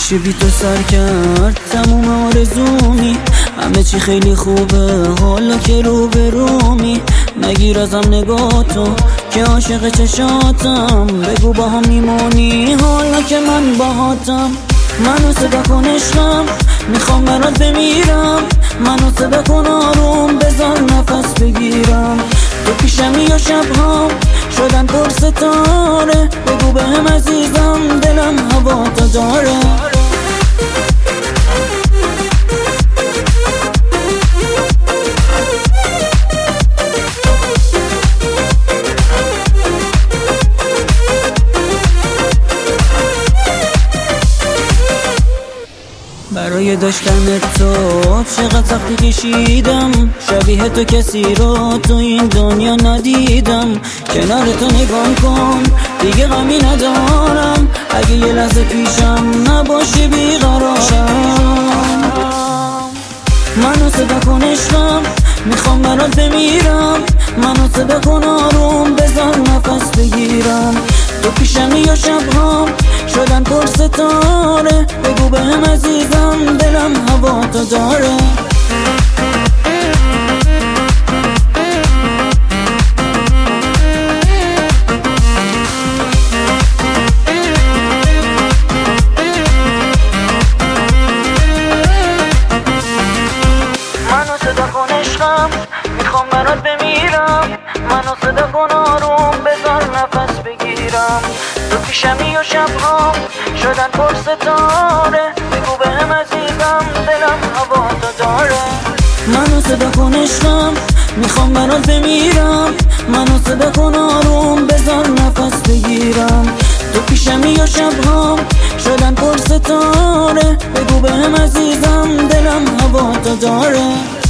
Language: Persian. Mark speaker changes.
Speaker 1: میشه بی تو سر کرد تموم آرزومی. همه چی خیلی خوبه حالا که رو به رومی. نگیر ازم نگاه تو که عاشق چشاتم. بگو با هم میمونی حالا که من باهاتم. منو صدا کن عشقم میخوام برات بمیرم. منو صدا کن آروم بذار نفس بگیرم. تو پیشمی یا شبهام شدن پر ستاره. بگو بهم عزیزم دلم هوا تا داره. برای داشتن تو چقدر سختی کشیدم. شبیه تو کسی رو تو این دنیا ندیدم. کنار تو نگاه کن دیگه غمی ندارم. اگه یه لحظه پیشم نباشی بیقرارم. منو صدا کن عشقم میخوام برات بمیرم. منو صدا کن آروم بذار نفس بگیرم. تو پیشمی یا شبهام شدن پر ستاره. بگو بهم عزیزم دلم هوا تا داره. منو صدا کن عشقم میخوام برات بمیرم. منو صدا کن آروم بذار نفس بگیرم. تو پیشمی و شبهام شدن پر ستاره. بگو بهم عزیزم دلم هوا تا داره. منو صدا کن عشقم میخوام برات بمیرم. منو صدا کن آروم بذار نفس بگیرم. تو پیشمی و شبهام شدن پر ستاره. بگو بهم عزیزم دلم هوا تا داره.